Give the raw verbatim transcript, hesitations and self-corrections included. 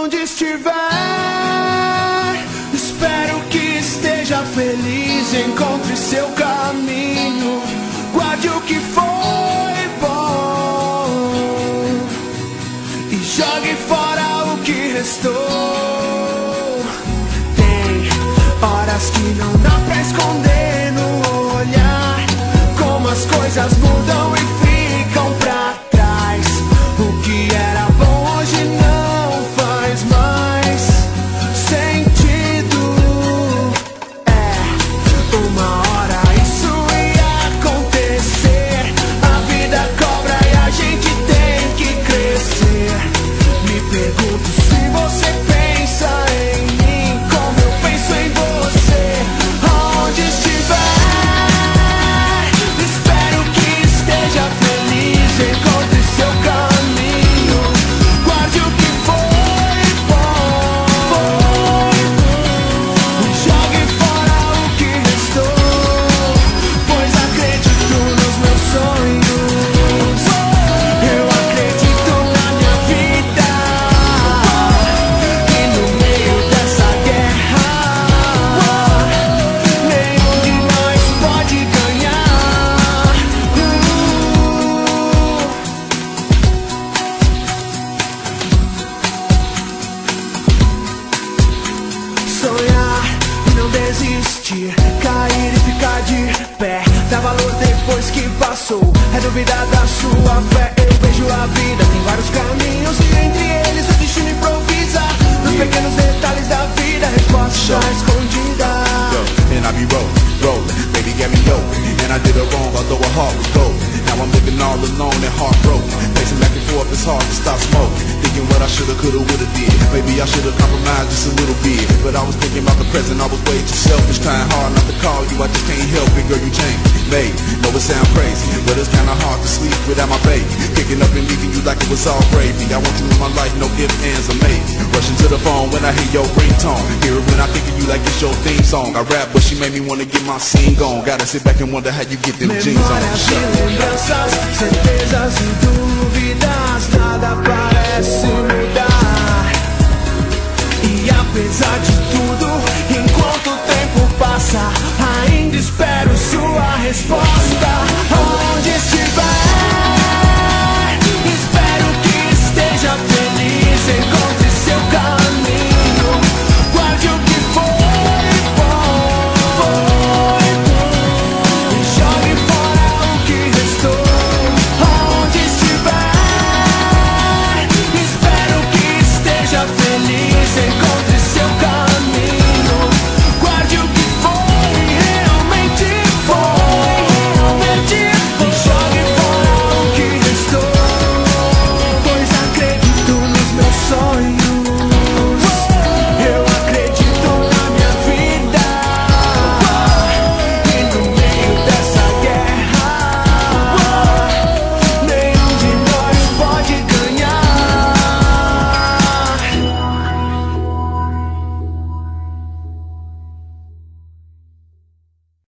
Onde estiver, espero que esteja feliz. Encontre seu caminho, guarde o que foi bom e jogue fora o que restou. Tem horas que não dá pra esconder no olhar como as coisas mudam e ficam pra trás. O que era bom hoje não faz mais sentido. É, uma hora isso ia acontecer. A vida cobra e a gente tem que crescer. Me pergunto se você pensa em mim como eu penso em você. Onde estiver, espero que esteja feliz. Encontre seu caminho, guarde o que foi bom e jogue fora o que restou. Pois acredito nos meus sonhos, eu acredito na minha vida. E no meio dessa guerra, nenhum de nós pode ganhar. Sonhar e não desistir, cair e ficar de pé, dá valor depois que passou. É duvidar da sua fé. Eu vejo a vida, tem vários caminhos e entre eles o destino improvisa. Nos pequenos detalhes da vida, a resposta está escondida. Yo, and I be rolling, rolling, baby get me open. And I did it wrong, although my heart was golden. Now I'm living all alone and heartbroken, pacing back and forth, it's hard to stop smoking. Thinking what I should've, could've, would've did. Maybe I should've compromised just a little bit, but I was thinking about the present, I was way too selfish. Trying hard not to call you, I just can't help it. Girl, you changed, made, know it sound crazy, but it's kinda hard to sleep without my baby. Picking up and leaving you like it was all gravy. I want you in my life, no ifs, ands, or maybes. Rushing to the phone when I hear your ringtone. Hear it when I think of you like it's your theme song. I rap, but she made me wanna get my scene gone. Gotta sit back and wonder how you get them jeans on. Memórias e lembranças, certezas e dúvidas, nada para